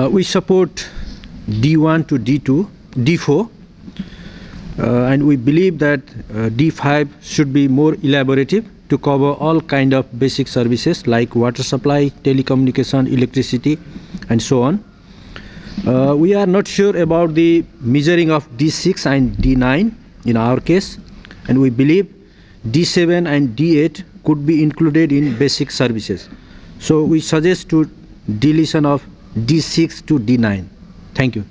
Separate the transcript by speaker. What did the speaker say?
Speaker 1: We support D1 to D2, D4, and we believe that D5 should be more elaborative to cover all kind of basic services like water supply, telecommunication, electricity, and so on. We are not sure about the measuring of D6 and D9 in our case, and we believe D7 and D8 could be included in basic services. So we suggest to deletion of D6 to D9. Thank you.